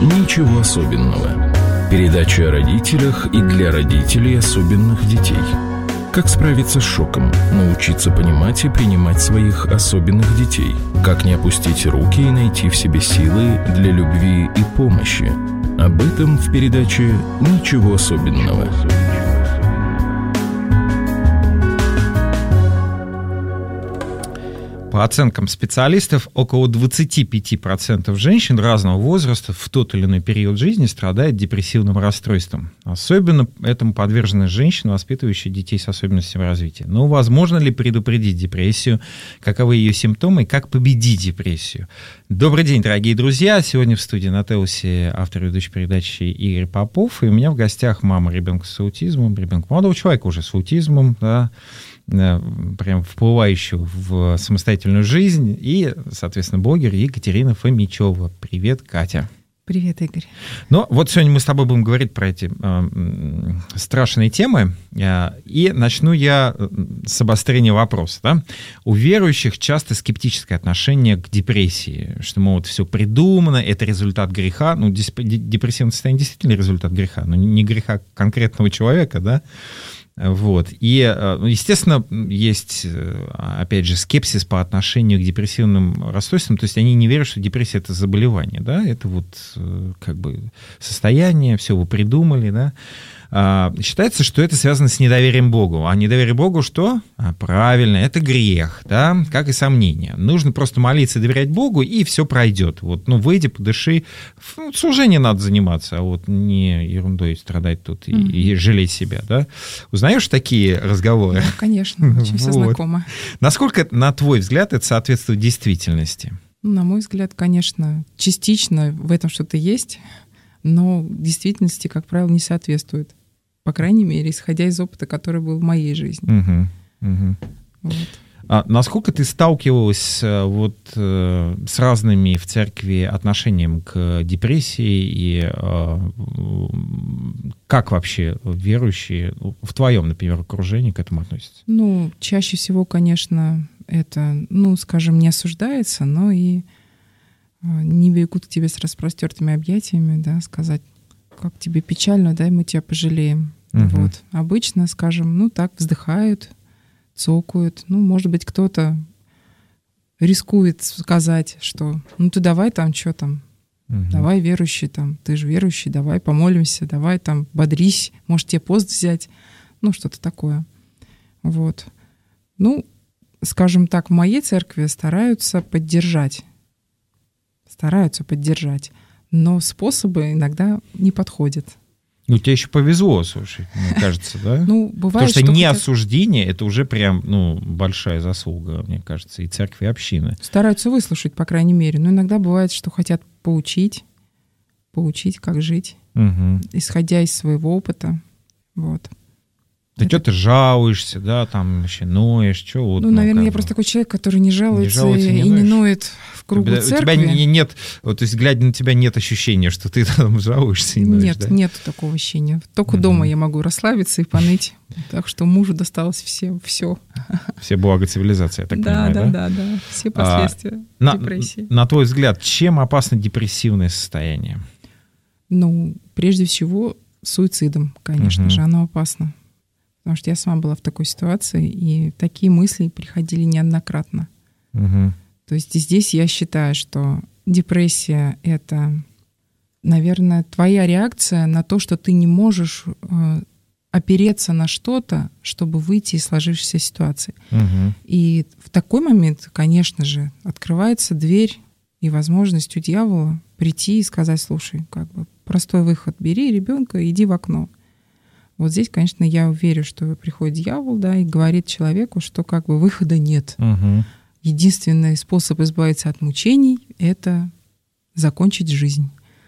«Ничего особенного». Передача о родителях и для родителей особенных детей. Как справиться с шоком, научиться понимать и принимать своих особенных детей. Как не опустить руки и найти в себе силы для любви и помощи. Об этом в передаче «Ничего особенного». По оценкам специалистов, около 25% женщин разного возраста в тот или иной период жизни страдают депрессивным расстройством. Особенно этому подвержены женщины, воспитывающие детей с особенностями развития. Но возможно ли предупредить депрессию? Каковы ее симптомы и как победить депрессию? Добрый день, дорогие друзья. Сегодня в студии на Теусе автор ведущей передачи Игорь Попов. И у меня в гостях мама ребенка с аутизмом, ребенка молодого человека уже с аутизмом, да, прям вплывающего в самостоятельную жизнь, и, соответственно, блогер Екатерина Фомичева. Привет, Катя. Привет, Игорь. Ну, вот сегодня мы с тобой будем говорить про эти страшные темы, и начну я с обострения вопроса. Да? У верующих часто скептическое отношение к депрессии, что, мол, вот все придумано, это результат греха. Ну, депрессивное состояние действительно результат греха, но не греха конкретного человека, да. Вот. И, естественно, есть, опять же, скепсис по отношению к депрессивным расстройствам, то есть они не верят, что депрессия — это заболевание, да, это вот как бы состояние, все вы придумали, да. Считается, что это связано с недоверием Богу. А недоверие Богу что? Правильно, это грех, да, как и сомнение. Нужно просто молиться, доверять Богу, и все пройдет. Вот, ну, выйди, подыши. Служением надо заниматься, а вот не ерундой страдать тут и жалеть себя, да. Узнаешь такие разговоры? Да, конечно, очень все знакомо. Насколько, на твой взгляд, это соответствует действительности? На мой взгляд, конечно, частично в этом что-то есть, но действительности, как правило, не соответствует. По крайней мере, исходя из опыта, который был в моей жизни. Вот. А насколько ты сталкивалась вот с разными в церкви отношениями к депрессии, и как вообще верующие в твоем, например, окружении к этому относятся? Ну, чаще всего, конечно, это, ну, скажем, не осуждается, но и не бегут к тебе с распростертыми объятиями, да, сказать, как тебе печально, да, мы тебя пожалеем. Вот. Обычно, скажем, ну так, вздыхают, цокают. Ну, может быть, кто-то рискует сказать, что ну ты давай там, что там, давай верующий там, ты же верующий, давай помолимся, давай там бодрись, может тебе пост взять, ну что-то такое. Вот. Ну, скажем так, в моей церкви стараются поддержать, но способы иногда не подходят. Ну, тебе еще повезло, слушай, мне кажется, да? Ну, бывает, потому что не осуждение, это уже прям, ну, большая заслуга, мне кажется, и церкви, и общины. Стараются выслушать, по крайней мере, но иногда бывает, что хотят поучить, как жить, исходя из своего опыта, вот. Ты что-то жалуешься, да, там вообще ноешь, что вот. Ну, наверное, я просто такой человек, который не жалуется и не ноет в кругу церкви. У тебя нет, вот, то есть, глядя на тебя, нет ощущения, что ты там жалуешься и ноешь, да? Нет такого ощущения. Только дома я могу расслабиться и поныть. Так что мужу досталось все. Все блага цивилизации, я так понимаю, да? Да. Все последствия депрессии. На твой взгляд, чем опасно депрессивное состояние? Ну, прежде всего, суицидом, конечно же, оно опасно. Потому что я сама была в такой ситуации, и такие мысли приходили неоднократно. То есть здесь я считаю, что депрессия — это, наверное, твоя реакция на то, что ты не можешь опереться на что-то, чтобы выйти из сложившейся ситуации. И в такой момент, конечно же, открывается дверь и возможность у дьявола прийти и сказать: слушай, как бы простой выход, бери ребенка, иди в окно. Вот здесь, конечно, я верю, что приходит дьявол, да, и говорит человеку, что как бы выхода нет. Единственный способ избавиться от мучений — это закончить жизнь.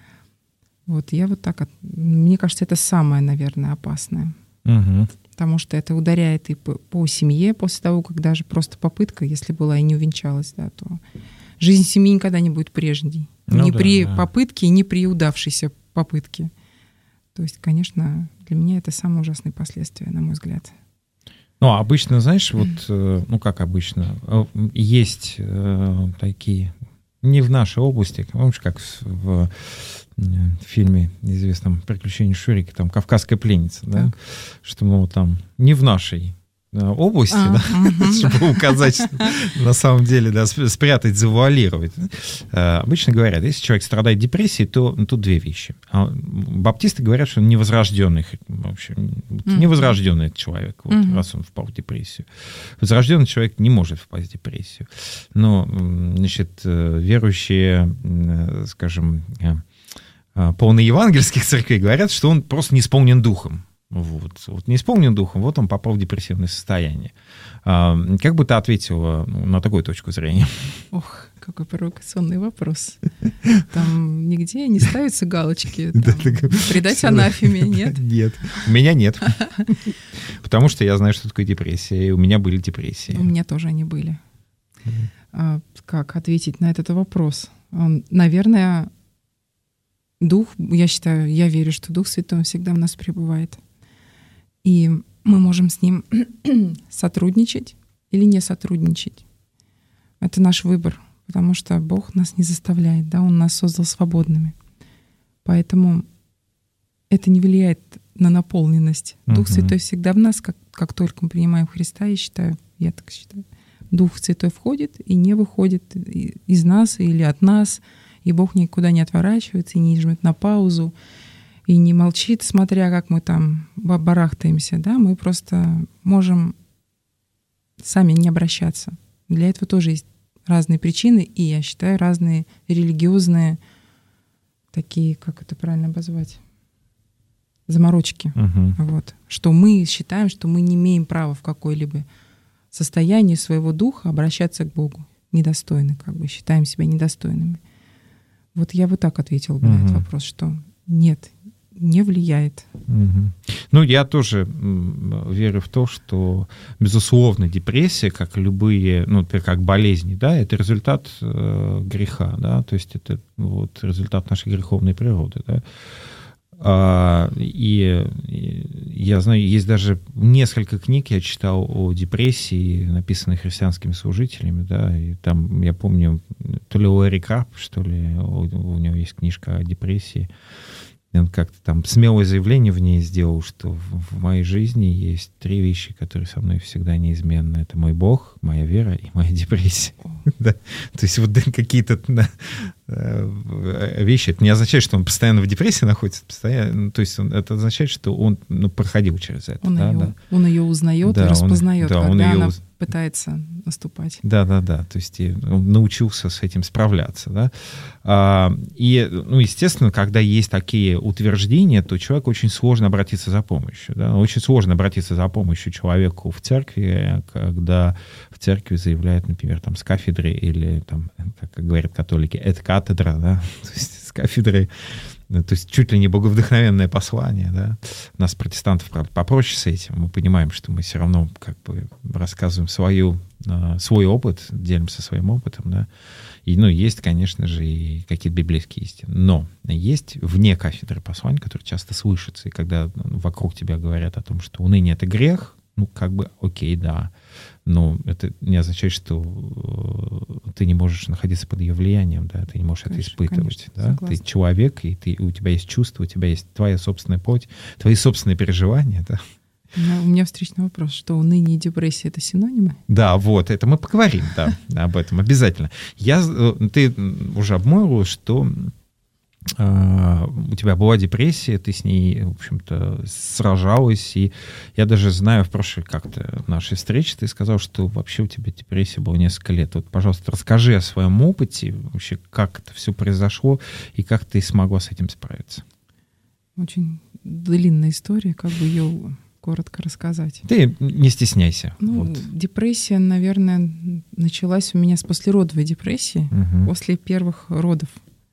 Вот я вот так, мне кажется, это самое, наверное, опасное. Потому что это ударяет и по семье после того, как даже просто попытка, если была и не увенчалась, да, то жизнь семьи никогда не будет прежней. Ни при попытке, ни при удавшейся попытке. То есть, конечно, для меня это самые ужасные последствия, на мой взгляд. Ну, обычно, знаешь, вот, ну, как обычно, есть такие, не в нашей области, помнишь, как в в фильме известном «Приключения Шурика», там «Кавказская пленница», да, что, мол, там не в нашей области, чтобы указать, на самом деле, да, спрятать, завуалировать. Обычно говорят, если человек страдает депрессией, то тут две вещи. Баптисты говорят, что он невозрожденный, вообще, невозрожденный человек, вот, раз он впал в депрессию. Возрожденный человек не может впасть в депрессию. Но, значит, верующие, скажем, полноевангельских церквей говорят, что он просто не исполнен духом. Вот не исполнен духом, вот он попал в депрессивное состояние. Как бы ты ответила на такую точку зрения? Ох, какой провокационный вопрос. Там нигде не ставятся галочки. Предать анафеме, нет? Нет, у меня нет. Потому что я знаю, что такое депрессия, и у меня были депрессии. У меня тоже они были. Как ответить на этот вопрос? Наверное, Дух, я считаю, я верю, что Дух Святой всегда в нас пребывает. И мы можем с Ним сотрудничать или не сотрудничать. Это наш выбор, потому что Бог нас не заставляет, да, Он нас создал свободными. Поэтому это не влияет на наполненность. Дух Святой всегда в нас, как только мы принимаем Христа, я так считаю. Дух Святой входит и не выходит из нас или от нас, и Бог никуда не отворачивается и не жмет на паузу, и не молчит, смотря как мы там барахтаемся, да, мы просто можем сами не обращаться. Для этого тоже есть разные причины, и, я считаю, разные религиозные такие, как это правильно обозвать, заморочки. Вот. Что мы считаем, что мы не имеем права в какой-либо состоянии своего духа обращаться к Богу. Недостойны, как бы считаем себя недостойными. Вот я бы так ответила бы на этот вопрос, что нет, не влияет. Ну, я тоже верю в то, что, безусловно, депрессия, как любые, ну, как болезни, да, это результат греха, да, то есть это вот результат нашей греховной природы, да. И я знаю, есть даже несколько книг я читал о депрессии, написанных христианскими служителями, да, и там, я помню, то ли Ларри Краб, что ли, у него есть книжка о депрессии, и он как-то там смелое заявление в ней сделал, что в моей жизни есть 3 вещи, которые со мной всегда неизменны. Это мой Бог, моя вера и моя депрессия. Да. То есть вот какие-то вещи, это не означает, что он постоянно в депрессии находится, постоянно, то есть это означает, что он проходил через это. Он ее узнает и распознает, когда она пытается наступать. Да. То есть он научился с этим справляться. Да? И, ну, естественно, когда есть такие утверждения, то человеку очень сложно обратиться за помощью. Да? Очень сложно обратиться за помощью человеку в церкви, когда в церкви заявляют, например, там, с кафедры или, там, как говорят католики, это катедра, да? То есть с кафедры, то есть чуть ли не боговдохновенное послание, да. У нас, протестантов, правда, попроще с этим. Мы понимаем, что мы все равно как бы рассказываем свой опыт, делимся своим опытом, да. И, ну, есть, конечно же, и какие-то библейские истины. Но есть вне кафедры послания, которые часто слышатся. И когда вокруг тебя говорят о том, что уныние — это грех, ну, как бы, окей, да. Но это не означает, что ты не можешь находиться под ее влиянием, да, ты не можешь это испытывать. Да? Ты человек, и у тебя есть чувства, у тебя есть твоя собственная плоть, твои собственные переживания. Да? У меня встречный вопрос, что уныние и депрессия — это синонимы? Да, вот, это мы поговорим, да, об этом обязательно. Ты уже обмолвила, что у тебя была депрессия, ты с ней, в общем-то, сражалась, и я даже знаю, в прошлой как-то нашей встрече ты сказал, что вообще у тебя депрессия была несколько лет. Вот, пожалуйста, расскажи о своем опыте, вообще, как это все произошло, и как ты смогла с этим справиться. Очень длинная история, как бы ее коротко рассказать. Ты не стесняйся. Ну, вот. Депрессия, наверное, началась у меня с послеродовой депрессии, после первых родов.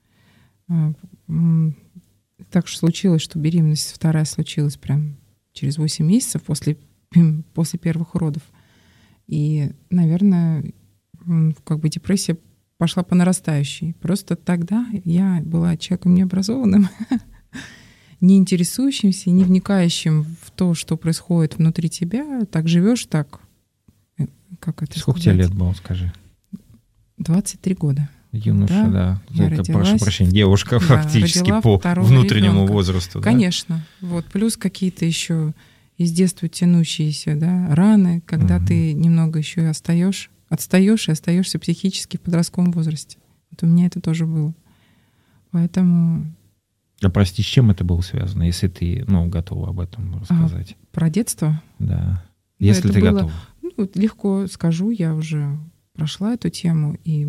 Так что случилось, что беременность вторая случилась прям через 8 месяцев после первых родов. И, наверное, как бы депрессия пошла по нарастающей. Просто тогда я была человеком необразованным, не интересующимся, не вникающим в то, что происходит внутри тебя. Так живешь, так... Как это Сколько тебе лет было, скажи? 23 года. Юноша, да. Я родилась, прошу прощения, девушка фактически по внутреннему возрасту. Да? Конечно. Вот. Плюс какие-то еще из детства тянущиеся, да, раны, когда ты немного еще отстаешь и остаешься психически в подростковом возрасте. Вот у меня это тоже было. Поэтому... А прости, с чем это было связано, если ты, готова об этом рассказать? Про детство? Да. Если ты готова. Легко скажу, я уже прошла эту тему и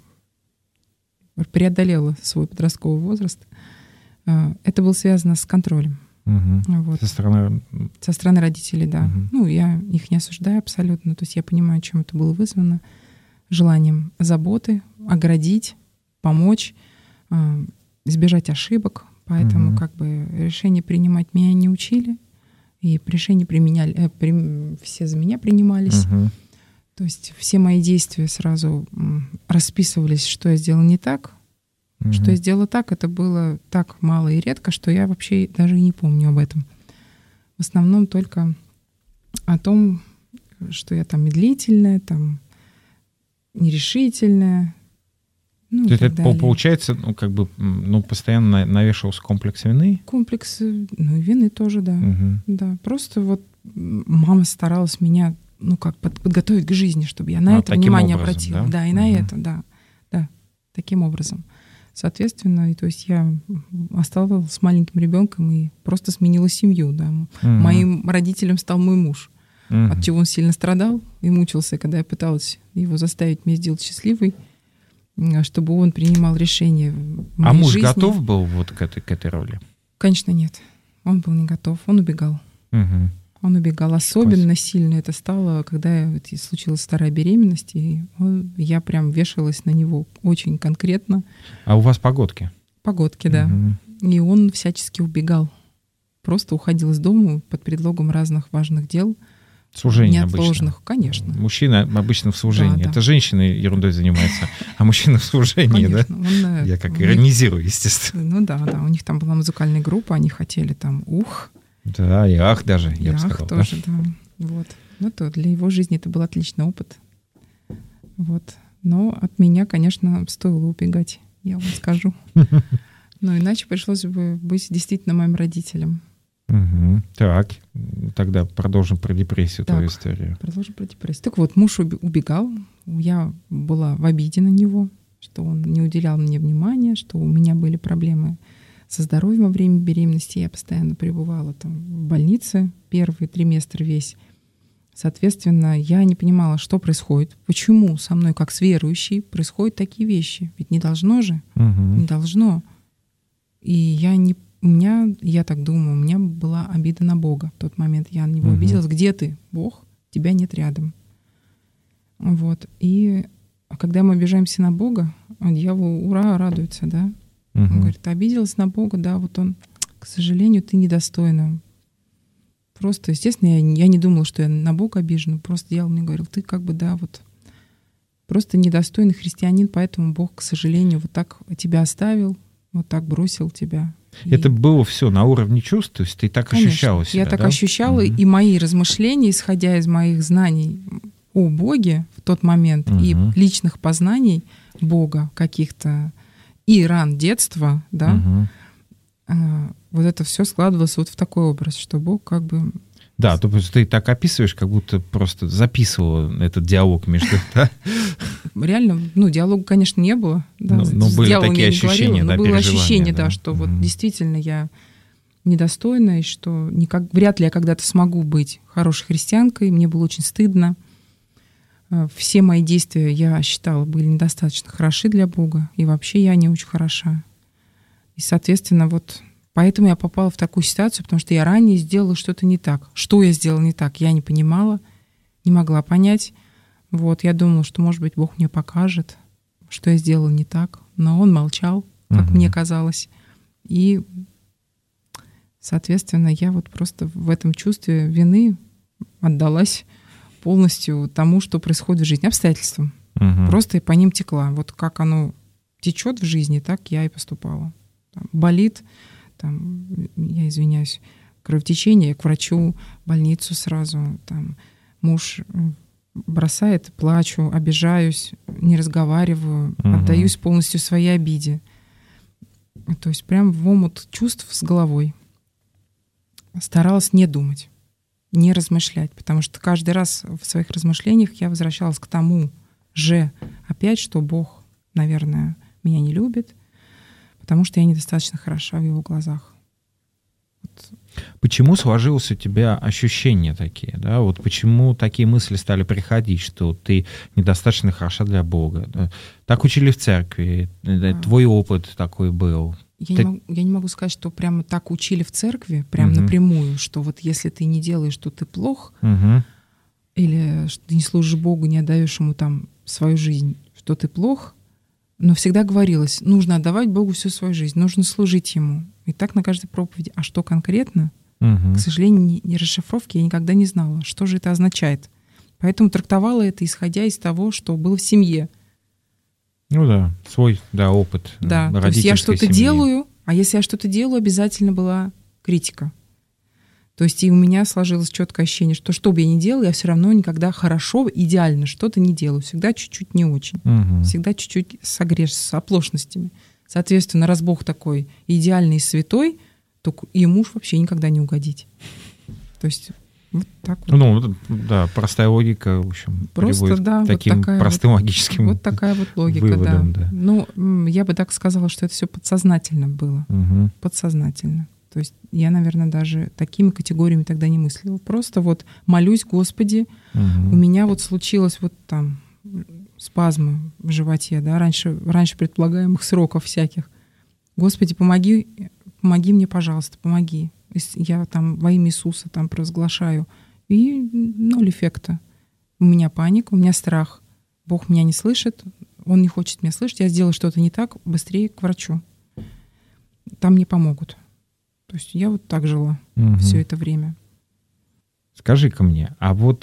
преодолела свой подростковый возраст. Это было связано с контролем. Вот. Со стороны родителей, да. Я их не осуждаю абсолютно. То есть я понимаю, чем это было вызвано. Желанием заботы, оградить, помочь, избежать ошибок. Поэтому решения принимать меня не учили. И решения все за меня принимались. То есть все мои действия сразу расписывались, что я сделала не так. Что я сделала так, это было так мало и редко, что я вообще даже и не помню об этом. В основном только о том, что я там медлительная, там нерешительная. То есть это получается, постоянно навешивался комплекс вины? Комплекс вины тоже, да. Да. Просто вот мама старалась меня, подготовить к жизни, чтобы я на это внимание обратила. Да, и на это, да. Да, таким образом. Соответственно, то есть я оставалась с маленьким ребенком и просто сменила семью. Да. Моим родителем стал мой муж, от чего он сильно страдал и мучился, когда я пыталась его заставить меня сделать счастливой, чтобы он принимал решения в моей муж жизни. Готов был вот к этой роли? Конечно, нет. Он был не готов. Он убегал. Он убегал. Особенно сильно это стало, когда случилась вторая беременность, и я прям вешалась на него очень конкретно. А у вас погодки? Погодки, да. И он всячески убегал. Просто уходил из дома под предлогом разных важных дел. Служение неотложных, обычно. Конечно. Мужчина обычно в служении. Да. Это женщины ерундой занимаются, а мужчина в служении, да? Я иронизирую, естественно. Да. У них там была музыкальная группа, они хотели там Да, и ах даже, я бы сказал. Тоже, да. Вот. То для его жизни это был отличный опыт. Вот. Но от меня, конечно, стоило убегать, я вам скажу. Но иначе пришлось бы быть действительно моим родителем. Так, тогда продолжим про депрессию, твою историю. Продолжим про депрессию. Так вот, муж убегал, я была в обиде на него, что он не уделял мне внимания, что у меня были проблемы со здоровьем во время беременности. Я постоянно пребывала там в больнице первый триместр весь. Соответственно, я не понимала, что происходит, почему со мной, как с верующей, происходят такие вещи. Ведь не должно же, не должно. И я так думаю, у меня была обида на Бога в тот момент. Я на него обиделась. Где ты, Бог? Тебя нет рядом. Вот. И когда мы обижаемся на Бога, дьявол, ура, радуется, да? Он говорит, ты обиделась на Бога, да, вот он, к сожалению, ты недостойна. Просто, естественно, я не думала, что я на Бога обижена, просто дьявол мне говорил, ты просто недостойный христианин, поэтому Бог, к сожалению, вот так тебя оставил, вот так бросил тебя. Это было все на уровне чувств, то есть ты так ощущала себя, я так ощущала, и мои размышления, исходя из моих знаний о Боге в тот момент и личных познаний Бога каких-то, и ран детства, да, вот это все складывалось вот в такой образ, что Бог как бы... Да, то есть ты так описываешь, как будто просто записывала этот диалог между... Реально, диалога, конечно, не было. Да, но были такие ощущения, да, было ощущение, да, что вот действительно я недостойна, и что вряд ли я когда-то смогу быть хорошей христианкой. Мне было очень стыдно. Все мои действия, я считала, были недостаточно хороши для Бога, и вообще я не очень хороша. И, соответственно, вот поэтому я попала в такую ситуацию, потому что я ранее сделала что-то не так. Что я сделала не так, я не понимала, не могла понять. Вот, я думала, что, может быть, Бог мне покажет, что я сделала не так, но Он молчал, как мне казалось. И, соответственно, я вот просто в этом чувстве вины отдалась полностью тому, что происходит в жизни, обстоятельствам. Просто и по ним текла. Вот как оно течет в жизни, так я и поступала. Там болит, там, я извиняюсь, кровотечение, я к врачу, в больницу сразу. Там, муж бросает, плачу, обижаюсь, не разговариваю, отдаюсь полностью своей обиде. То есть прям в омут чувств с головой. Старалась не думать, не размышлять, потому что каждый раз в своих размышлениях я возвращалась к тому же опять, что Бог, наверное, меня не любит, потому что я недостаточно хороша в Его глазах. Почему сложилось у тебя ощущения такие, да? Вот почему такие мысли стали приходить, что ты недостаточно хороша для Бога? Так учили в церкви, твой опыт такой был. Я не могу сказать, что прямо так учили в церкви, прям напрямую, что вот если ты не делаешь, то ты плох, или что ты не служишь Богу, не отдаешь Ему там свою жизнь, что ты плох. Но всегда говорилось, нужно отдавать Богу всю свою жизнь, нужно служить Ему. И так на каждой проповеди. А что конкретно? К сожалению, ни расшифровки я никогда не знала, что же это означает. Поэтому трактовала это, исходя из того, что было в семье. Ну да, свой опыт. Да, то есть я что-то делаю, а если я что-то делаю, обязательно была критика. То есть и у меня сложилось четкое ощущение, что бы я ни делала, я все равно никогда хорошо, идеально что-то не делаю. Всегда чуть-чуть не очень. Всегда чуть-чуть с оплошностями. Соответственно, раз Бог такой идеальный и святой, то ему уж вообще никогда не угодить. То есть вот так вот. Ну, да, простая логика, в общем, просто, приводит к таким вот простым логическим вот такая вот логика, выводам, да. Ну, я бы так сказала, что это все подсознательно было. Подсознательно. То есть я, наверное, даже такими категориями тогда не мыслила. Просто вот молюсь, Господи, у меня вот случилось вот там спазмы в животе, да, раньше предполагаемых сроков всяких. Господи, помоги мне, пожалуйста, помоги. Я там во имя Иисуса там провозглашаю. И ноль эффекта. У меня паника, у меня страх. Бог меня не слышит, Он не хочет меня слышать, я сделаю что-то не так, быстрее к врачу. Там мне помогут. То есть я вот так жила все это время. Скажи-ка мне, а вот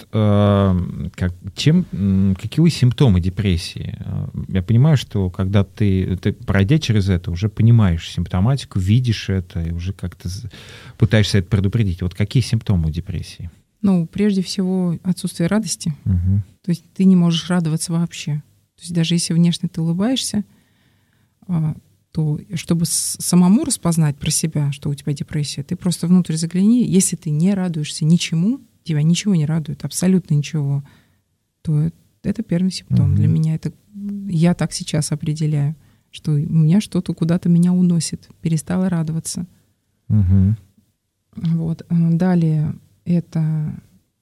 какие симптомы депрессии? Я понимаю, что когда ты, пройдя через это, уже понимаешь симптоматику, видишь это и уже как-то пытаешься это предупредить. Вот какие симптомы у депрессии? Ну, прежде всего, отсутствие радости. То есть ты не можешь радоваться вообще. То есть даже если внешне ты улыбаешься, то чтобы самому распознать про себя, что у тебя депрессия, ты просто внутрь загляни. Если ты не радуешься ничему, тебя ничего не радует, абсолютно ничего, то это первый симптом. Для меня это... Я так сейчас определяю, что у меня что-то куда-то меня уносит, перестала радоваться. Вот. Далее это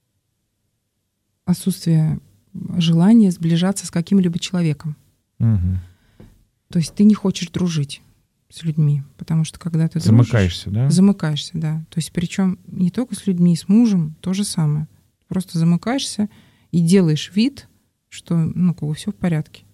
отсутствие желания сближаться с каким-либо человеком. То есть ты не хочешь дружить с людьми, потому что когда ты замыкаешься, дружишь... Замыкаешься, да. То есть причем не только с людьми, с мужем то же самое. Просто замыкаешься и делаешь вид, что, ну, как бы все в порядке.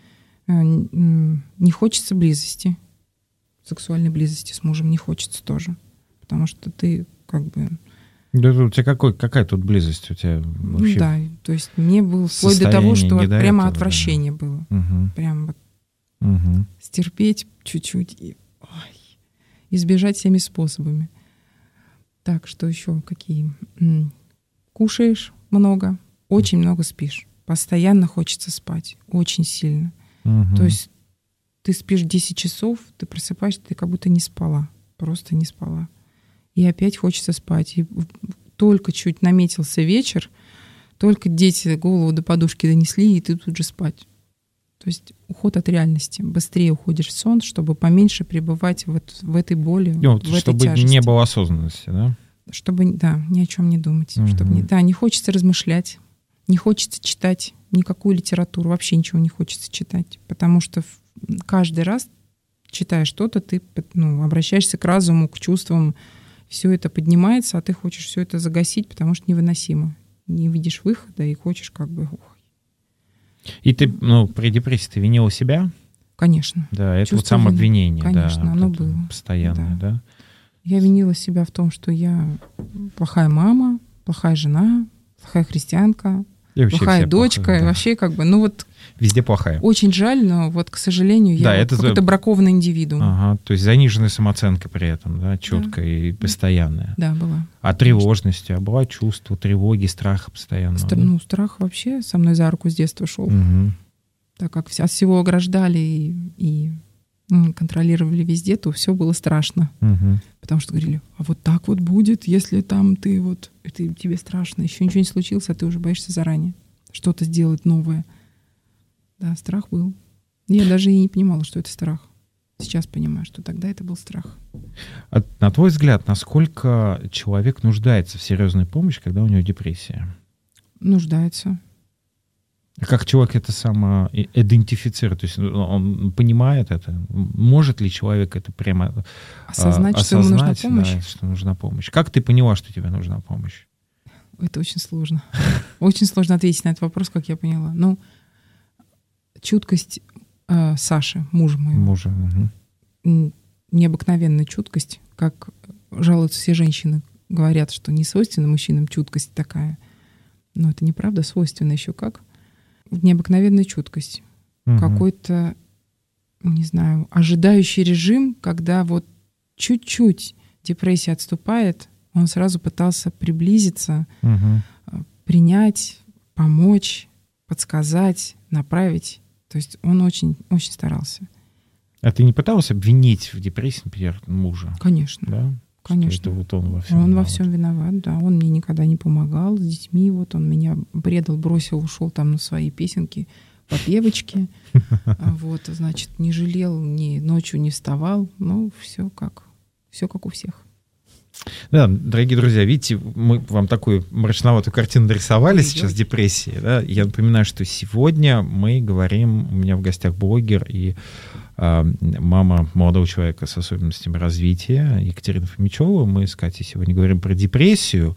Не хочется близости, сексуальной близости с мужем не хочется тоже, потому что ты как бы... Да, у тебя какая тут близость у тебя вообще? Да, то есть мне было вплоть до того, что прямо отвращение было. Прям вот стерпеть чуть-чуть и избежать всеми способами. Так, что еще какие? Кушаешь много, очень много спишь. Постоянно хочется спать, очень сильно. То есть ты спишь 10 часов, ты просыпаешься, ты как будто не спала, просто не спала. И опять хочется спать. И только чуть наметился вечер, только дети голову до подушки донесли, и ты тут же спать. То есть уход от реальности. Быстрее уходишь в сон, чтобы поменьше пребывать вот в этой боли, в этой тяжести. Чтобы не было осознанности, да? Чтобы, да, ни о чем не думать. Чтобы не хочется размышлять, не хочется читать никакую литературу, вообще ничего не хочется читать. Потому что каждый раз, читая что-то, ты обращаешься к разуму, к чувствам, все это поднимается, а ты хочешь все это загасить, потому что невыносимо. Не видишь выхода и хочешь как бы... И ты, при депрессии ты винила себя? Конечно. Да, это вот самообвинение. Конечно, да, оно вот было. Постоянное, да. Я винила себя в том, что я плохая мама, плохая жена, плохая христианка, плохая дочка, плохая, да. Вообще как бы, ну вот... Везде плохая. Очень жаль, но вот, к сожалению, я вот какой-то бракованный индивидуум. Ага, то есть заниженная самооценка при этом, да, четкая и постоянная. Да, была. А тревожности, а было чувство тревоги, страха постоянного? Ну, страх вообще со мной за руку с детства шел. Угу. Так как от всего ограждали и контролировали везде, то все было страшно. Угу. Потому что говорили, а вот так вот будет, если там ты вот... Это тебе страшно, еще ничего не случилось, а ты уже боишься заранее что-то сделать новое. Да, страх был. Я даже и не понимала, что это страх. Сейчас понимаю, что тогда это был страх. А на твой взгляд, насколько человек нуждается в серьезной помощи, когда у него депрессия? Нуждается. Как человек это самоидентифицирует? То есть он понимает это? Может ли человек это прямо осознать, что ему нужна помощь? Да, что нужна помощь. Как ты поняла, что тебе нужна помощь? Это очень сложно. Очень сложно ответить на этот вопрос, как я поняла. Ну, чуткость Саши, мужа моего. Необыкновенная чуткость, как жалуются все женщины, говорят, что не свойственна мужчинам чуткость такая. Но это неправда, свойственно еще как. Необыкновенная чуткость. Какой-то, не знаю, ожидающий режим, когда вот чуть-чуть депрессия отступает, он сразу пытался приблизиться, принять, помочь, подсказать, направить. То есть он очень, очень старался. А ты не пыталась обвинить в депрессии, например, мужа? Конечно. Да? Конечно. Что это вот он во всем виноват. Он во всем виноват, да. Он мне никогда не помогал с детьми. Вот он меня предал, бросил, ушел там на свои песенки, попевочки. Вот, значит, не жалел, ни ночью не вставал. Ну, все как у всех. Да, дорогие друзья, видите, мы вам такую мрачноватую картину нарисовали сейчас депрессии. Да? Я напоминаю, что сегодня мы говорим, у меня в гостях блогер и мама молодого человека с особенностями развития Екатерина Фомичева. Мы с Катей сегодня говорим про депрессию.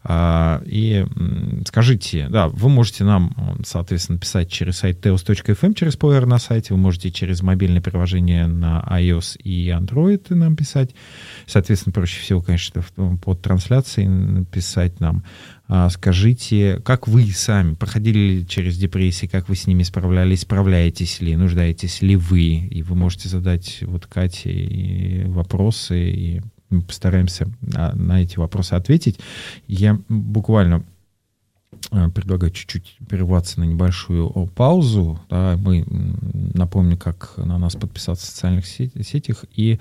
И скажите, да, вы можете нам, соответственно, писать через сайт teos.fm, через плеер на сайте, вы можете через мобильное приложение на iOS и Android нам писать. Соответственно, проще всего, конечно, под трансляцией написать нам. Скажите, как вы сами проходили ли через депрессии, как вы с ними справлялись, справляетесь ли, нуждаетесь ли вы? И вы можете задать вот Кате и вопросы, и мы постараемся на эти вопросы ответить. Я буквально предлагаю чуть-чуть прерваться на небольшую паузу. Да, мы напомню, как на нас подписаться в социальных сетях. И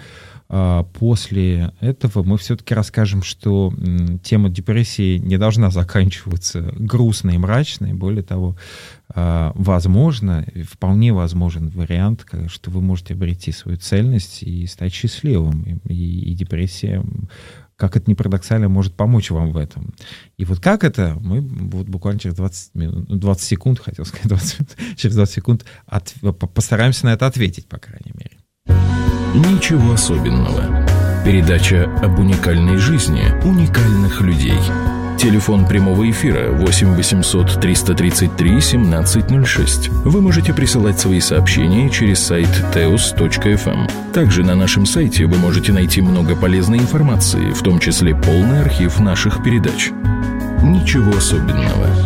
после этого мы все-таки расскажем, что тема депрессии не должна заканчиваться грустно и мрачно. И более того, возможно, вполне возможен вариант, что вы можете обрести свою цельность и стать счастливым. И депрессия, как это ни парадоксально, может помочь вам в этом. И вот как это, мы вот буквально через 20 секунд, хотел сказать, 20 минут, через 20 секунд постараемся на это ответить, по крайней мере. Ничего особенного. Передача об уникальной жизни уникальных людей. Телефон прямого эфира 8 800 333 1706. Вы можете присылать свои сообщения через сайт teos.fm. Также на нашем сайте вы можете найти много полезной информации, в том числе полный архив наших передач. Ничего особенного.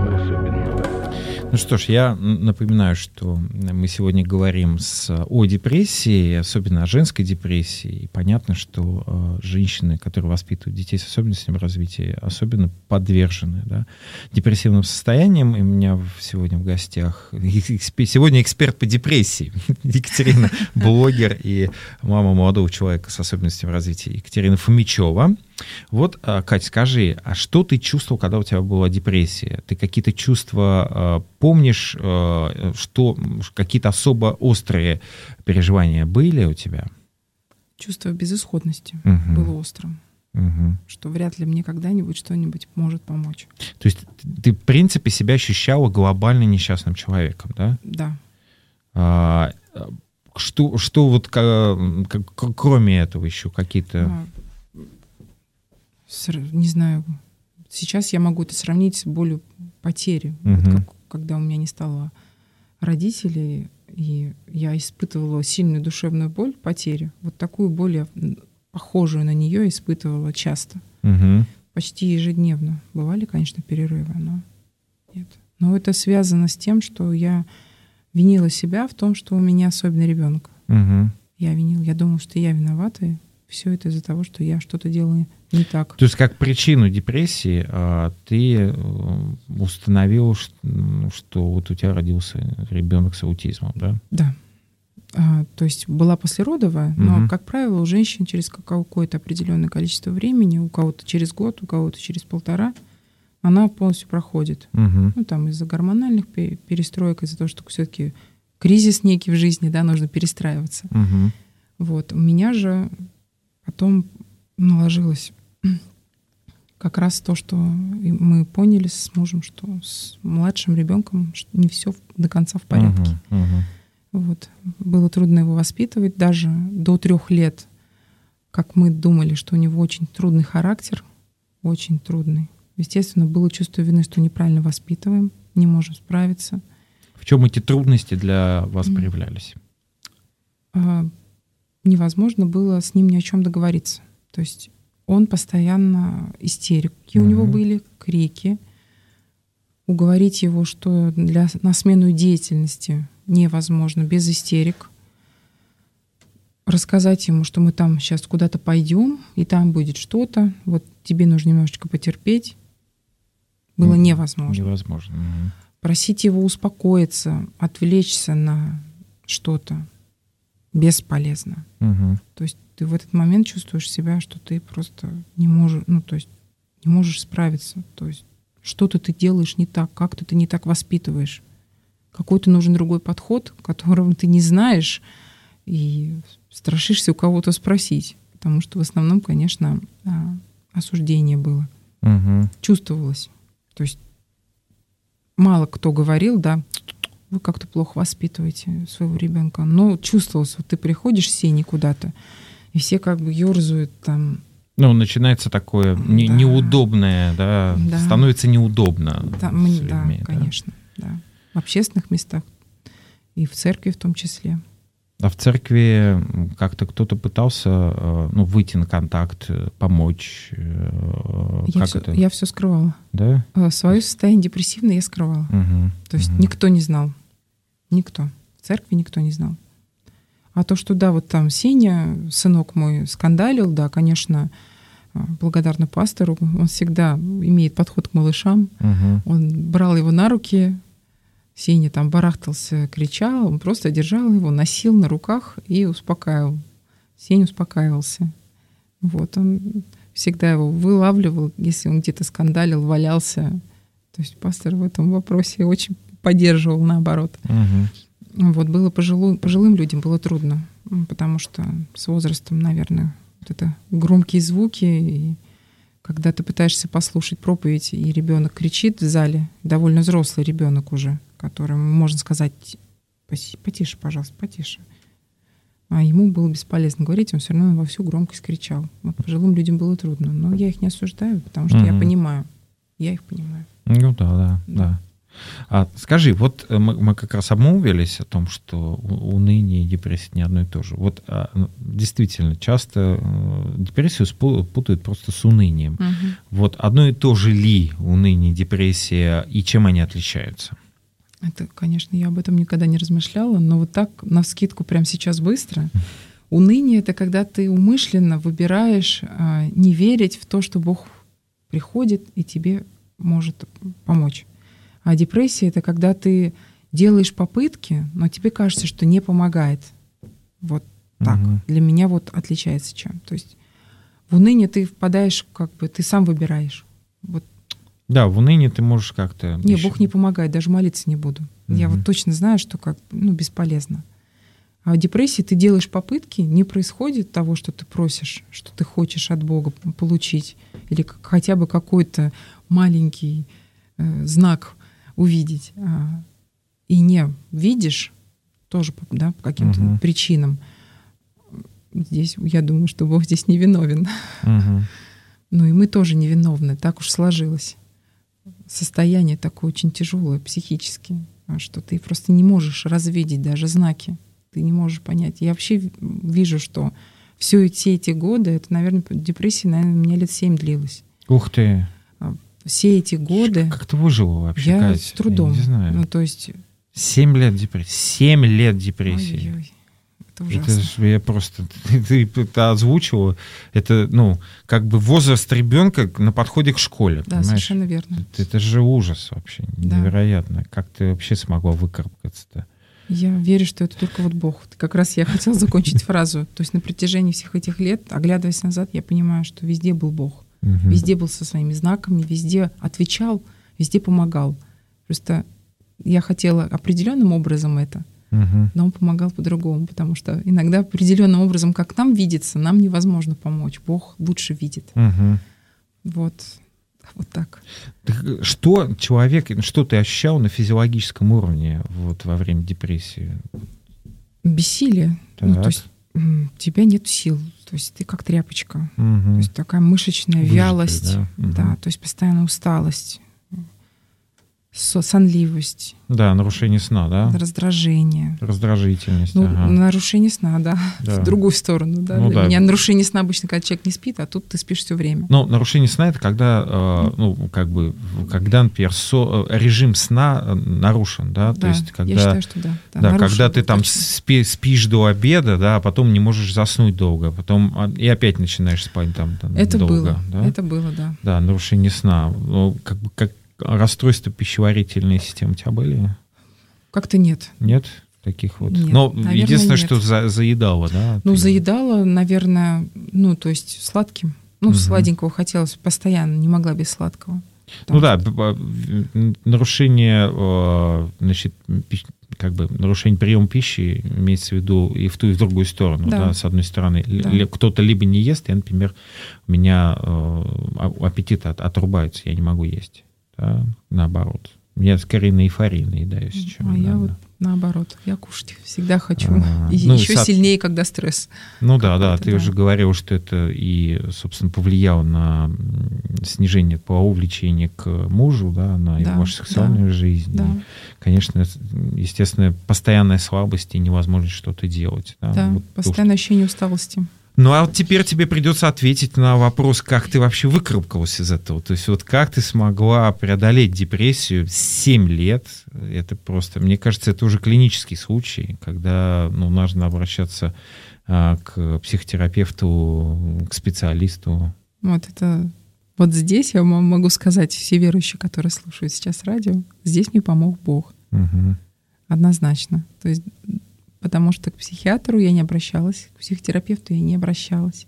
Ну что ж, я напоминаю, что мы сегодня говорим о депрессии, особенно о женской депрессии. И понятно, что женщины, которые воспитывают детей с особенностями развития, особенно подвержены, да, депрессивным состояниям. И у меня сегодня в гостях сегодня эксперт по депрессии Екатерина, блогер и мама молодого человека с особенностями развития Екатерина Фомичева. Вот, Кать, скажи, а что ты чувствовал, когда у тебя была депрессия? Ты какие-то чувства помнишь, что какие-то особо острые переживания были у тебя? Чувство безысходности было острым. Что вряд ли мне когда-нибудь что-нибудь может помочь. То есть ты, в принципе, себя ощущала глобально несчастным человеком, да? Да. Что вот кроме этого еще какие-то... Не знаю, сейчас я могу это сравнить с болью потери. Вот когда у меня не стало родителей, и я испытывала сильную душевную боль, потери. Вот такую боль, я, похожую на нее, испытывала часто. Почти ежедневно. Бывали, конечно, перерывы, но нет. Но это связано с тем, что я винила себя в том, что у меня особенный ребенок. Я думала, что я виновата, и все это из-за того, что я что-то делаю не так. То есть как причину депрессии ты установила, что вот у тебя родился ребенок с аутизмом, да? Да. То есть была послеродовая, но, как правило, у женщин через какое-то определенное количество времени, у кого-то через год, у кого-то через 1,5, она полностью проходит. Ну, там из-за гормональных перестроек, из-за того, что все-таки кризис некий в жизни, да, нужно перестраиваться. Вот. У меня же потом наложилось как раз то, что мы поняли с мужем, что с младшим ребенком не все до конца в порядке. Вот. Было трудно его воспитывать. Даже до 3 лет, как мы думали, что у него очень трудный характер, очень трудный. Естественно, было чувство вины, что неправильно воспитываем, не можем справиться. В чем эти трудности для вас проявлялись? Невозможно было с ним ни о чем договориться. То есть он постоянно истерики у него были, крики. Уговорить его, что на смену деятельности невозможно без истерик. Рассказать ему, что мы там сейчас куда-то пойдем, и там будет что-то, вот тебе нужно немножечко потерпеть, было невозможно. Невозможно. Просить его успокоиться, отвлечься на что-то бесполезно. То есть ты в этот момент чувствуешь себя, что ты просто не можешь, не можешь справиться. То есть что-то ты делаешь не так, как-то ты не так воспитываешь. Какой-то нужен другой подход, которого ты не знаешь, и страшишься у кого-то спросить. Потому что в основном, конечно, осуждение было. Чувствовалось. То есть мало кто говорил, да, вы как-то плохо воспитываете своего ребенка. Но чувствовалось, вот ты приходишь с Сеней куда-то, и все как бы ёрзают там. Ну, начинается такое неудобное, да, становится неудобно. Да, конечно, да. В общественных местах и в церкви в том числе. А в церкви как-то кто-то пытался выйти на контакт, помочь? Я все скрывала. Да? Свое состояние депрессивное я скрывала. То есть никто не знал. Никто. В церкви никто не знал. А то, что да, вот там Сеня, сынок мой, скандалил, да, конечно, благодарна пастору. Он всегда имеет подход к малышам. Он брал его на руки, Сеня там барахтался, кричал, он просто держал его, носил на руках и успокаивал. Сеня успокаивался. Вот, он всегда его вылавливал, если он где-то скандалил, валялся. То есть пастор в этом вопросе очень поддерживал, наоборот. Вот, было пожилым людям было трудно, потому что с возрастом, наверное, вот это громкие звуки, и когда ты пытаешься послушать проповедь, и ребенок кричит в зале, довольно взрослый ребенок уже, которому можно сказать: потише, пожалуйста, потише. А ему было бесполезно говорить, он все равно во всю громкость кричал. Вот пожилым людям было трудно, но я их не осуждаю, потому что я понимаю. Я их понимаю. Ну да. А скажи, вот мы как раз обмолвились о том, что уныние и депрессия не одно и то же. Вот действительно, часто депрессию путают просто с унынием. Вот одно и то же ли уныние, депрессия, и чем они отличаются? Это, конечно, я об этом никогда не размышляла, но вот так, навскидку, прямо сейчас быстро. Уныние — это когда ты умышленно выбираешь не верить в то, что Бог приходит и тебе может помочь. А депрессия — это когда ты делаешь попытки, но тебе кажется, что не помогает. Вот так. Для меня вот отличается чем. То есть в уныние ты впадаешь, как бы ты сам выбираешь. Вот. Да, в уныние ты можешь как-то... Не, Бог не помогает, даже молиться не буду. Я вот точно знаю, что бесполезно. А в депрессии ты делаешь попытки, не происходит того, что ты просишь, что ты хочешь от Бога получить, или хотя бы какой-то маленький знак увидеть, и не видишь, тоже, да, по каким-то причинам. Здесь, я думаю, что Бог здесь не виновен. Ну и мы тоже не виновны, так уж сложилось. Состояние такое очень тяжелое психически, что ты просто не можешь развидеть даже знаки, ты не можешь понять. Я вообще вижу, что все эти годы, это, наверное, депрессия, наверное, у меня лет 7 длилась. Ух ты! все эти годы... Как ты выжила вообще, Я Катя? с трудом. Я не знаю. Ну, то есть... 7 лет депрессии. 7 лет депрессии. Ой-ой-ой. Это ужасно. Это ж я просто... Ты это озвучивала. Это, как бы возраст ребенка на подходе к школе. Да, понимаешь? совершенно верно. Это же ужас вообще. Да. Невероятно. Как ты вообще смогла выкарабкаться-то? Я верю, что это только вот Бог. Как раз я хотела закончить фразу. То есть на протяжении всех этих лет, оглядываясь назад, я понимаю, что везде был Бог. Везде был со своими знаками, везде отвечал, везде помогал. Просто я хотела определенным образом это, но он помогал по-другому, потому что иногда определенным образом, как нам видится, нам невозможно помочь. Бог лучше видит. Вот так. Что ты ощущал на физиологическом уровне вот во время депрессии? Бессилие. Ну, то есть у тебя нет сил. То есть ты как тряпочка. То есть такая мышечная вялость. Да, то есть постоянная усталость. Сонливость. Да, нарушение сна, да? Раздражение. Раздражительность. Нарушение сна, да. В другую сторону. Да. Для меня нарушение сна обычно, когда человек не спит, а тут ты спишь все время. Ну, нарушение сна — это когда, когда, например, режим сна нарушен, да? То есть, когда, я считаю, что да. Да, когда ты там спишь до обеда, да, а потом не можешь заснуть долго, потом и опять начинаешь спать там это долго. Было. Да? Это было, да. Да, нарушение сна. Расстройства пищеварительной системы у тебя были? Как-то нет. Нет? Таких вот? Нет, но наверное, единственное, нет. что заедала, да? Заедала, наверное, то есть сладким. Сладенького хотелось постоянно, не могла без сладкого. Нарушение, значит, нарушение приема пищи имеется в виду и в ту, и в другую сторону. Да. С одной стороны, кто-то либо не ест, я, например, у меня аппетит отрубается, я не могу есть. Да? Наоборот. Я скорее на эйфории наедаюсь. Я вот наоборот. Я кушать всегда хочу. Еще сильнее, когда стресс. Ты уже говорил, что это и, собственно, повлияло на снижение полового влечения к мужу, да, на его сексуальную жизнь. Да. И, конечно, естественно, постоянная слабость и невозможность что-то делать. Да, постоянное ощущение усталости. Ну, а вот теперь тебе придется ответить на вопрос, как ты вообще выкарабкалась из этого. То есть вот как ты смогла преодолеть депрессию 7 лет? Это просто, мне кажется, это уже клинический случай, когда нужно обращаться к психотерапевту, к специалисту. Вот здесь я могу сказать, все верующие, которые слушают сейчас радио, здесь мне помог Бог. Однозначно. То есть потому что к психиатру я не обращалась, к психотерапевту я не обращалась.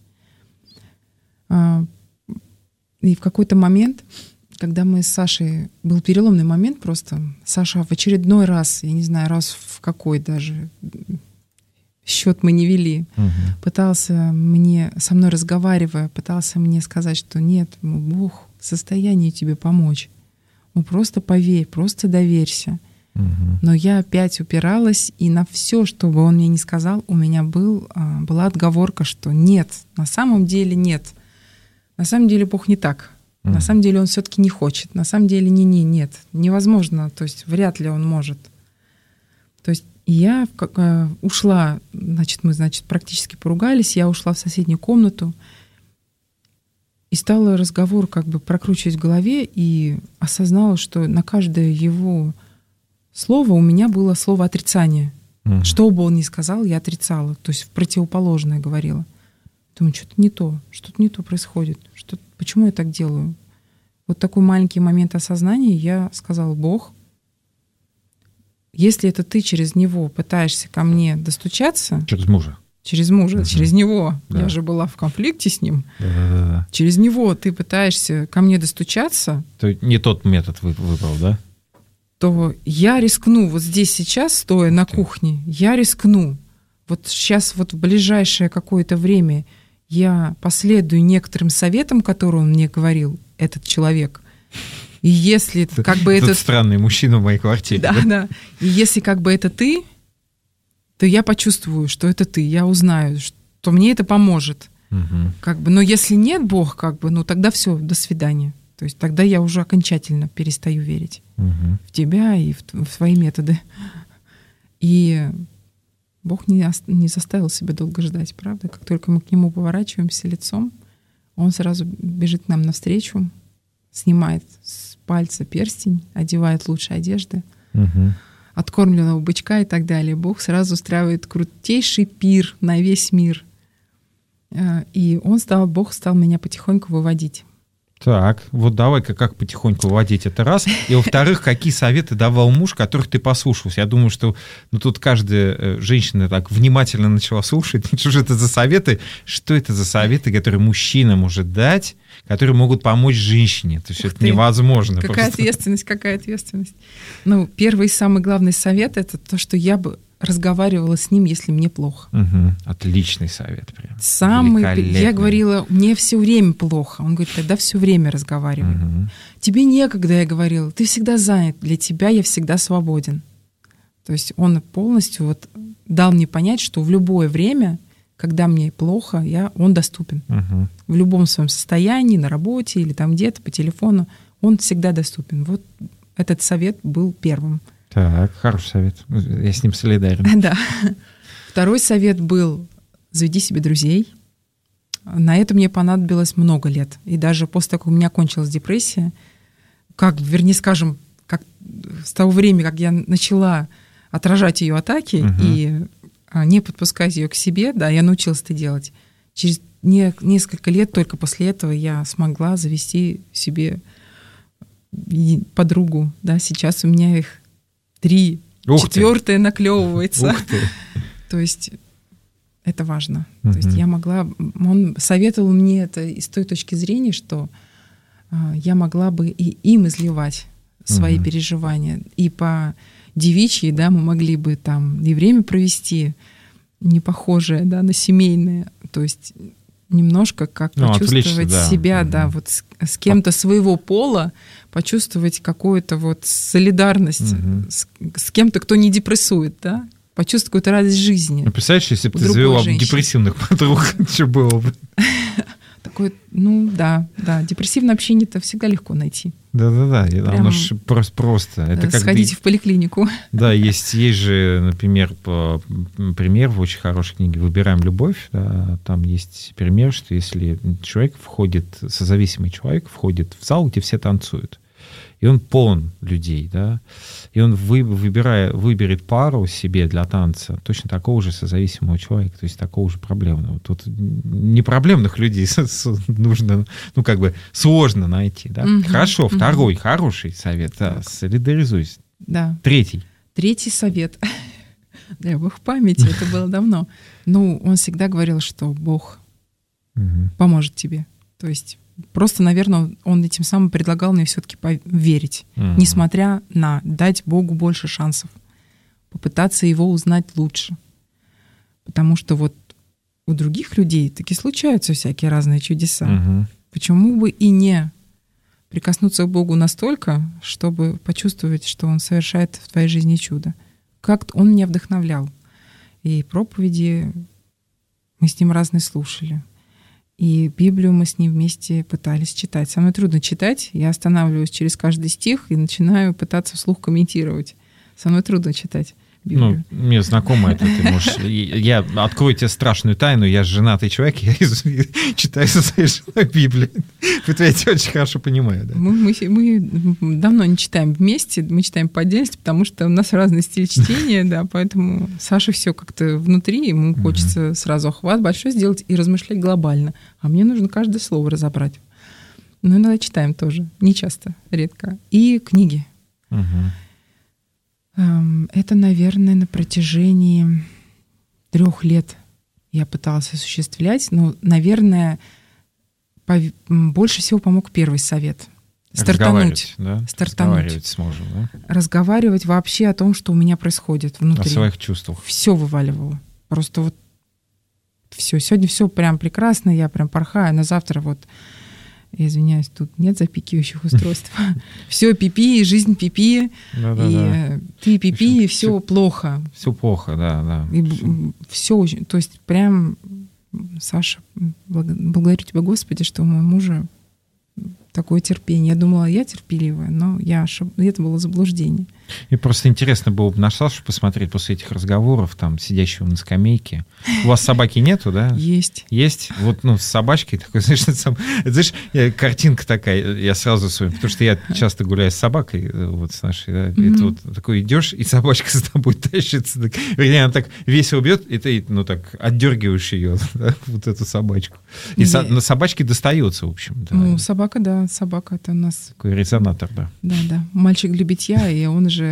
И в какой-то момент, когда мы с Сашей... Был переломный момент просто. Саша в очередной раз, я не знаю, раз в какой даже, счет мы не вели, пытался со мной разговаривая, пытался мне сказать, что нет, Бог в состоянии тебе помочь. Просто поверь, просто доверься. Но я опять упиралась, и на все, что бы он мне ни сказал, у меня была отговорка, что нет, на самом деле нет. На самом деле Бог не так. На самом деле Он все-таки не хочет. На самом деле нет. Невозможно, то есть вряд ли Он может. То есть я ушла, мы практически поругались, я ушла в соседнюю комнату, и стала разговор прокручивать в голове, и осознала, что на каждое его слово у меня было слово отрицание. Что бы он ни сказал, я отрицала. То есть в противоположное говорила. Думаю, что-то не то происходит. Почему я так делаю? Вот такой маленький момент осознания я сказала: Бог, если это ты через него пытаешься ко мне достучаться... Через мужа, через него. Да. Я же была в конфликте с ним. Да. Через него ты пытаешься ко мне достучаться... То не тот метод выбрал, да? То я рискну вот здесь сейчас, стоя на кухне, я рискну. Вот сейчас в ближайшее какое-то время я последую некоторым советам, которые он мне говорил, этот человек. И если этот странный мужчина в моей квартире. Да. И если это ты, то я почувствую, что это ты, я узнаю, что мне это поможет. Но если нет, Бог, тогда все, до свидания. То есть тогда я уже окончательно перестаю верить в тебя и в твои методы. И Бог не заставил себя долго ждать, правда? Как только мы к Нему поворачиваемся лицом, Он сразу бежит к нам навстречу снимает с пальца перстень, одевает лучшие одежды, от кормленного бычка и так далее. Бог сразу устраивает крутейший пир на весь мир. И Бог стал меня потихоньку выводить. Так, вот давай-ка как потихоньку выводить, это раз. И во-вторых, какие советы давал муж, которых ты послушался? Я думаю, что тут каждая женщина так внимательно начала слушать. Что же это за советы? Что это за советы, которые мужчина может дать, которые могут помочь женщине? То есть это невозможно. Какая ответственность? Ну, первый и самый главный совет — это то, что я бы разговаривала с ним, если мне плохо. Отличный совет. Прям. Я говорила, мне все время плохо. Он говорит, тогда все время разговаривай. Тебе некогда, я говорила, ты всегда занят, для тебя я всегда свободен. То есть он полностью дал мне понять, что в любое время, когда мне плохо, он доступен. В любом своем состоянии, на работе или там где-то, по телефону, он всегда доступен. Вот этот совет был первым. Так, хороший совет. Я с ним солидарен. Да. Второй совет был: заведи себе друзей. На это мне понадобилось много лет. И даже после того, как у меня кончилась депрессия, как с того времени, как я начала отражать ее атаки и не подпускать ее к себе, да, я научилась это делать. Через несколько лет только после этого я смогла завести себе подругу. Да, сейчас у меня их 3, 4 наклевывается. То есть это важно. То есть он советовал мне это с той точки зрения, что я могла бы и им изливать свои переживания. И по девичьи, да, мы могли бы там и время провести не похожее, да, на семейное. То есть немножко как почувствовать себя, да, вот с кем-то своего пола, почувствовать какую-то солидарность с кем-то, кто не депрессует, да, почувствовать какую-то радость жизни. Представляешь, если бы ты завела депрессивных подруг, что было бы? Такое, да, депрессивное общение-то всегда легко найти. Да, оно же просто. Это сходите в поликлинику. Да, есть же, например, пример в очень хорошей книге «Выбираем любовь». Да, там есть пример, что если созависимый человек входит в зал, где все танцуют, и он полон людей, да, и он выберет пару себе для танца точно такого же созависимого человека, то есть такого же проблемного. Тут не проблемных людей нужно, сложно найти, да. Хорошо, второй хороший совет, да, солидаризуйся. Да. Третий совет. Дай Бог памяти, это было давно. Он всегда говорил, что Бог поможет тебе. То есть просто, наверное, он этим самым предлагал мне все-таки верить, несмотря на дать Богу больше шансов, попытаться его узнать лучше. Потому что у других людей таки случаются всякие разные чудеса. Почему бы и не прикоснуться к Богу настолько, чтобы почувствовать, что Он совершает в твоей жизни чудо? Как Он меня вдохновлял. И проповеди мы с ним разные слушали. И Библию мы с ним вместе пытались читать. Самое трудно читать. Я останавливаюсь через каждый стих и начинаю пытаться вслух комментировать. Самое трудно читать Библию. Мне знакомо это. Ты можешь... Я открою тебе страшную тайну. Я женатый человек, я читаю со своей женой Библию. Я тебя очень хорошо понимаю. Да? Мы давно не читаем вместе, мы читаем по отдельности, потому что у нас разный стиль чтения, да, поэтому Саше все как-то внутри, ему хочется сразу охват большой сделать и размышлять глобально. А мне нужно каждое слово разобрать. Но иногда читаем тоже, не часто, редко. И книги. Это, наверное, на протяжении 3 лет я пыталась осуществлять, но, наверное, больше всего помог первый совет. Стартануть. Разговаривать с мужем, да? Разговаривать вообще о том, что у меня происходит внутри. О своих чувствах. Все вываливало. Просто все. Сегодня все прям прекрасно, я прям порхаю, на завтра я извиняюсь, тут нет запикивающих устройств. Все пипи, жизнь пипи, и ты пипи, и все плохо. Все плохо, да. И все очень, то есть прям, Саша, благодарю тебя, Господи, что у моего мужа такое терпение. Я думала, я терпеливая, но это было заблуждение. И просто интересно было бы на Сашу посмотреть после этих разговоров, там, сидящего на скамейке. У вас собаки нету, да? Есть. Есть? Вот, с собачкой такой, знаешь, картинка такая, я сразу с вами, потому что я часто гуляю с собакой, вот с нашей, да, и ты вот такой идешь, и собачка за тобой тащится, вернее, она так весело бьет, и ты, так, отдергиваешь ее, да, вот эту собачку. И на собачке достается, в общем. Да. Собака, да, собака, это у нас... Такой резонатор, да. Да. Мальчик для битья, и он же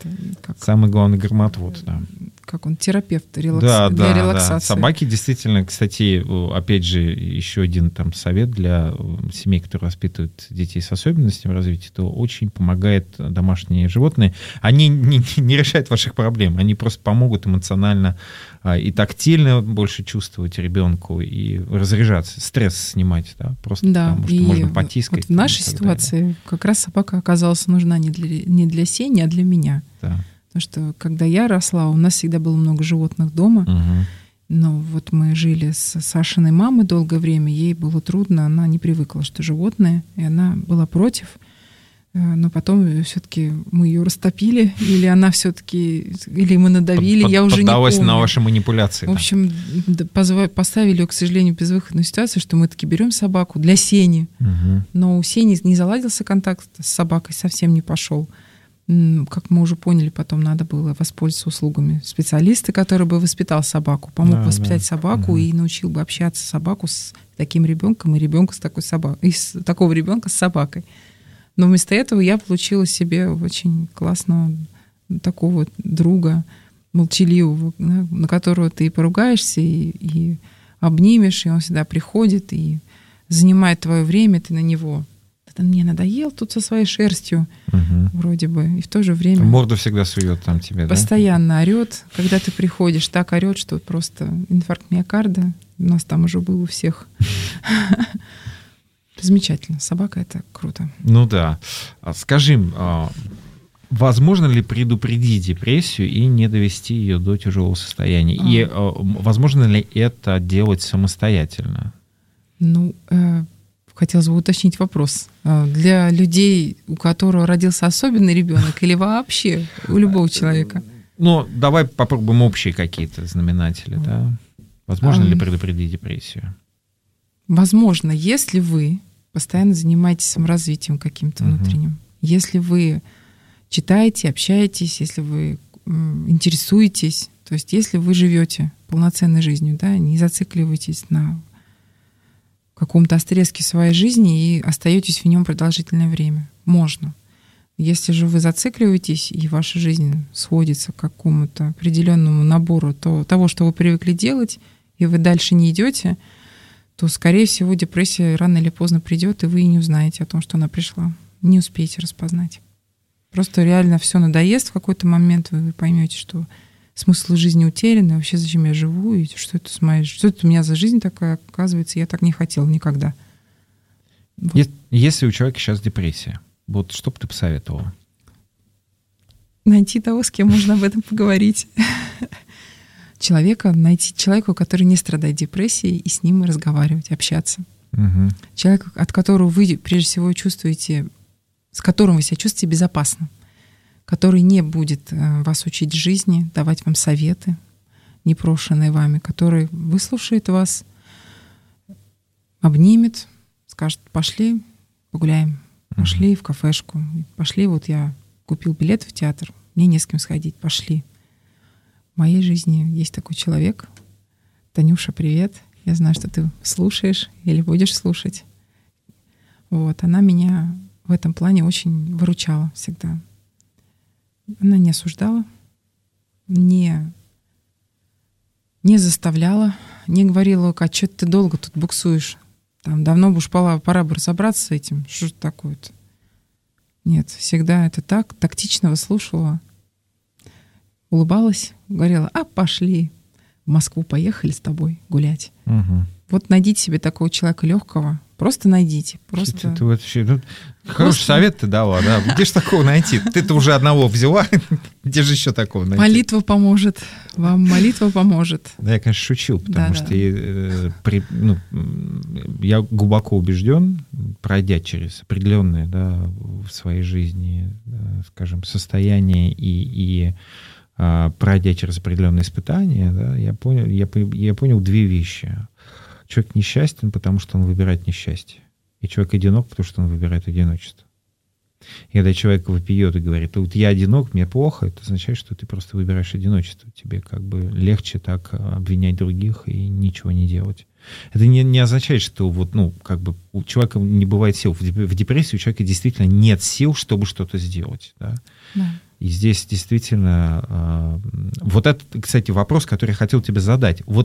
самый главный громотвод, да. Как он, терапевт для релаксации. Да. Собаки действительно, кстати, опять же, еще один там совет для семей, которые воспитывают детей с особенностями развития, то очень помогает домашние животные. Они не решают ваших проблем, они просто помогут эмоционально и тактильно больше чувствовать ребенку и разряжаться, стресс снимать, да, просто потому что можно потискать. Вот в нашей ситуации как раз собака оказалась нужна не для Сени, а для меня. Да. Потому что когда я росла, у нас всегда было много животных дома. Но вот мы жили с Сашиной мамой долгое время, ей было трудно, она не привыкла, что животные, и она была против. Но потом все-таки мы ее растопили, или она все-таки, или мы надавили, я уже не помню. Поддалась на ваши манипуляции. В общем, поставили ее, к сожалению, в безвыходную ситуацию, что мы таки берем собаку для Сени. Но у Сени не заладился контакт с собакой, совсем не пошел. Как мы уже поняли, потом надо было воспользоваться услугами специалиста, который бы воспитал собаку, помог воспитать собаку и научил бы общаться собаку с таким ребенком и ребенка с такой собакой, из такого ребенка с собакой. Но вместо этого я получила себе очень классного такого друга, молчаливого, да, на которого ты и поругаешься, и обнимешь, и он всегда приходит и занимает твое время, ты на него. Это мне надоел тут со своей шерстью, вроде бы, и в то же время... Морду всегда сует там тебе, постоянно орет. Когда ты приходишь, так орет, что просто инфаркт миокарда. У нас там уже был у всех. Замечательно. Собака — это круто. Ну да. Скажи, возможно ли предупредить депрессию и не довести ее до тяжелого состояния? И возможно ли это делать самостоятельно? Хотелось бы уточнить вопрос. Для людей, у которого родился особенный ребенок, или вообще у любого человека? Давай попробуем общие какие-то знаменатели. Да? Возможно ли предупредить депрессию? Возможно, если вы постоянно занимаетесь саморазвитием каким-то внутренним, если вы читаете, общаетесь, если вы интересуетесь, то есть если вы живете полноценной жизнью, да, не зацикливаетесь на каком-то отрезке своей жизни и остаетесь в нем продолжительное время. Можно. Если же вы зацикливаетесь, и ваша жизнь сводится к какому-то определенному набору того, что вы привыкли делать, и вы дальше не идете, то, скорее всего, депрессия рано или поздно придет, и вы не узнаете о том, что она пришла. Не успеете распознать. Просто реально все надоест в какой-то момент, вы поймете, что смысл жизни утерян, и вообще зачем я живу, и что это у меня за жизнь такая, оказывается, я так не хотела никогда. Вот. Если у человека сейчас депрессия, вот что бы ты посоветовала? Найти того, с кем можно об этом поговорить. Найти человека, который не страдает депрессией, и с ним разговаривать, общаться. Человека, от которого вы, прежде всего, с которым вы себя чувствуете безопасно, который не будет вас учить жизни, давать вам советы, непрошенные вами, который выслушает вас, обнимет, скажет: пошли погуляем, пошли в кафешку, пошли, вот я купил билет в театр, мне не с кем сходить, пошли. В моей жизни есть такой человек. Танюша, привет. Я знаю, что ты слушаешь или будешь слушать. Вот, она меня в этом плане очень выручала всегда. Она не осуждала, не заставляла, не говорила: а что ты долго тут буксуешь? Там давно бы уж пора бы разобраться с этим. Что же такое-то? Нет, всегда это так, тактично выслушивала. Улыбалась, говорила: пошли, в Москву поехали с тобой гулять. Вот найдите себе такого человека легкого. Просто найдите. Просто... Ты вообще, хороший совет ты дала, да? Где же такого найти? Ты-то уже одного взяла, где же еще такого найти? Молитва поможет. Вам молитва поможет. Да, я, конечно, шучу, потому что я глубоко убежден, пройдя через определенные, да, в своей жизни, скажем, состояния и пройдя через определенные испытания, да, я понял две вещи. Человек несчастен, потому что он выбирает несчастье. И человек одинок, потому что он выбирает одиночество. И когда человек вопиет и говорит: вот я одинок, мне плохо, это означает, что ты просто выбираешь одиночество. Тебе как бы легче так обвинять других и ничего не делать. Это не означает, что вот, ну, как бы у человека не бывает сил. В депрессии у человека действительно нет сил, чтобы что-то сделать. Да? Да. И здесь действительно... вот это, кстати, вопрос, который я хотел тебе задать. Вот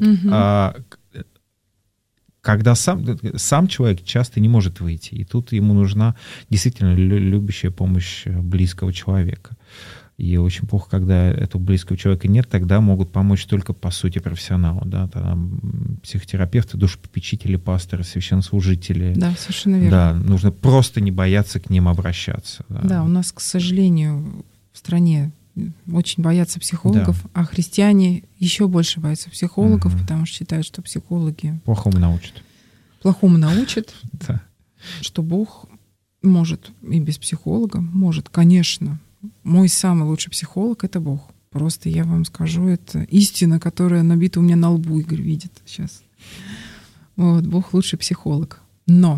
когда сам человек часто не может выйти, и тут ему нужна действительно любящая помощь близкого человека. И очень плохо, когда этого близкого человека нет, тогда могут помочь только, по сути, профессионалы. Да? Там психотерапевты, душепопечители, пасторы, священнослужители. Да, совершенно верно. Да, нужно просто не бояться к ним обращаться. Да, да, у нас, к сожалению, в стране очень боятся психологов, да. А христиане еще больше боятся психологов, потому что считают, что психологи... Плохому научат. Плохому научат, да. Что Бог может и без психолога. Может, конечно. Мой самый лучший психолог — это Бог. Просто я вам скажу, это истина, которая набита у меня на лбу, Игорь видит сейчас. Вот, Бог лучший психолог. Но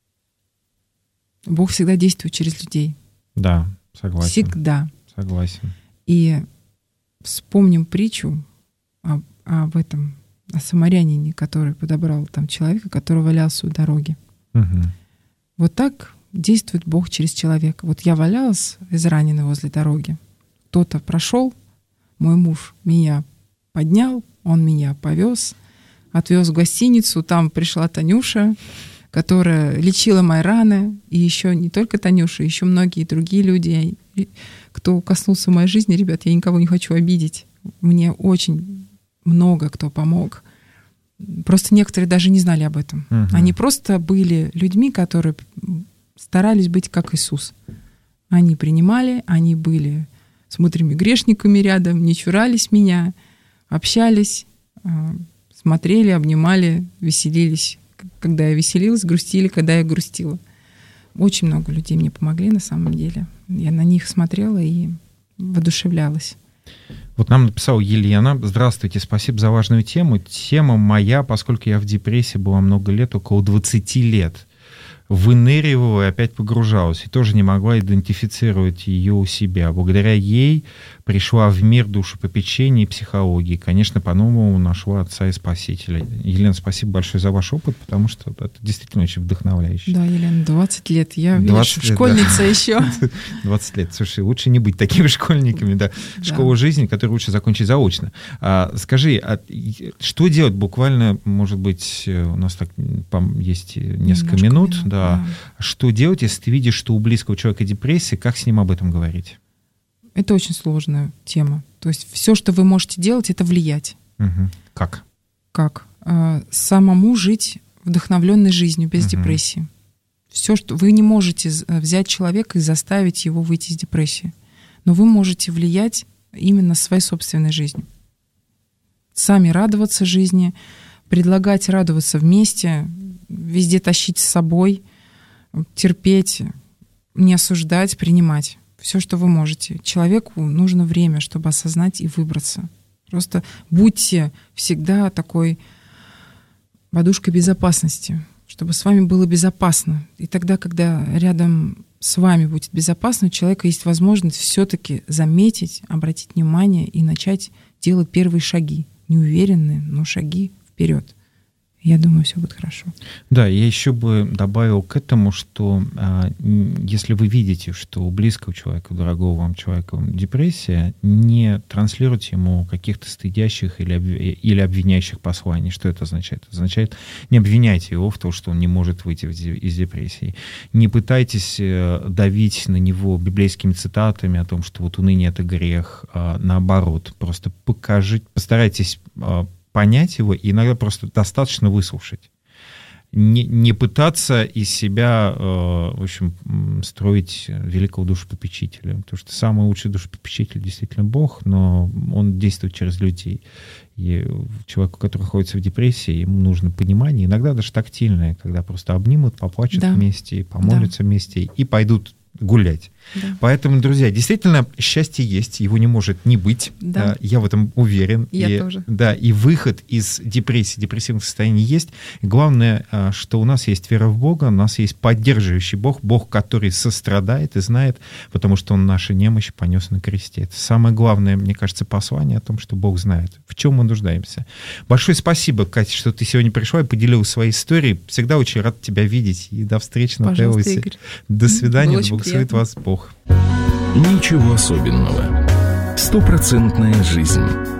Бог всегда действует через людей. Да, согласен. Всегда. Согласен. И вспомним притчу об этом, о самарянине, который подобрал там человека, который валялся у дороги. Угу. Вот так действует Бог через человека. Вот я валялась израненной возле дороги. Кто-то прошел, мой муж меня поднял, он меня повез, отвез в гостиницу. Там пришла Танюша, которая лечила мои раны. И еще не только Танюша, еще многие другие люди, кто коснулся моей жизни. Ребят, я никого не хочу обидеть. Мне очень много кто помог. Просто некоторые даже не знали об этом. Угу. Они просто были людьми, которые старались быть как Иисус. Они принимали, они были с мудрыми грешниками рядом, не чурались меня, общались, смотрели, обнимали, веселились. Когда я веселилась, грустили, когда я грустила. Очень много людей мне помогли на самом деле. Я на них смотрела и воодушевлялась. Вот нам написала Елена: здравствуйте, спасибо за важную тему. Тема моя, поскольку я в депрессии была много лет, около 20 лет. Выныривала и опять погружалась. И тоже не могла идентифицировать ее у себя. Благодаря ей пришла в мир душепопечения и психологии. Конечно, по-новому нашла Отца и Спасителя. Елена, спасибо большое за ваш опыт, потому что это действительно очень вдохновляюще. Да, Елена, 20 лет. Я, видишь, школьница еще. 20 лет. Слушай, лучше не быть такими школьниками. Да. Школа жизни, которую лучше закончить заочно. Скажи, что делать буквально, может быть, у нас так есть несколько минут. Да. Что делать, если ты видишь, что у близкого человека депрессия, как с ним об этом говорить? Это очень сложная тема. То есть все, что вы можете делать, это влиять. Угу. Как? Как? Самому жить вдохновленной жизнью, без депрессии. Все, что вы не можете взять человека и заставить его выйти из депрессии. Но вы можете влиять именно своей собственной жизнью. Сами радоваться жизни, предлагать радоваться вместе, везде тащить с собой, терпеть, не осуждать, принимать. Все, что вы можете. Человеку нужно время, чтобы осознать и выбраться. Просто будьте всегда такой подушкой безопасности, чтобы с вами было безопасно. И тогда, когда рядом с вами будет безопасно, у человека есть возможность все-таки заметить, обратить внимание и начать делать первые шаги. Неуверенные, но шаги вперед. Я думаю, все будет хорошо. Да, я еще бы добавил к этому, что если вы видите, что у близкого человека, дорогого вам человека депрессия, не транслируйте ему каких-то стыдящих или обвиняющих посланий. Что это означает? Это означает, не обвиняйте его в том, что он не может выйти из депрессии. Не пытайтесь давить на него библейскими цитатами о том, что вот уныние — это грех. Наоборот, просто постарайтесь понять его, и иногда просто достаточно выслушать. не пытаться из себя, в общем, строить великого душепопечителя. Потому что самый лучший душепопечитель действительно Бог, но он действует через людей. И человеку, который находится в депрессии, ему нужно понимание, иногда даже тактильное, когда просто обнимут, поплачут вместе, помолятся вместе и пойдут гулять. Да. Поэтому, друзья, действительно, счастье есть, его не может не быть. Да. Я в этом уверен. Я тоже. Да, и выход из депрессии, депрессивных состояний есть. И главное, что у нас есть вера в Бога, у нас есть поддерживающий Бог, Бог, который сострадает и знает, потому что Он наши немощи понес на кресте. Это самое главное, мне кажется, послание о том, что Бог знает, в чем мы нуждаемся. Большое спасибо, Катя, что ты сегодня пришла и поделилась своей историей. Всегда очень рад тебя видеть. И до встречи на Теосе. До свидания. Благословит вас Бог. Ничего особенного. 100% жизнь.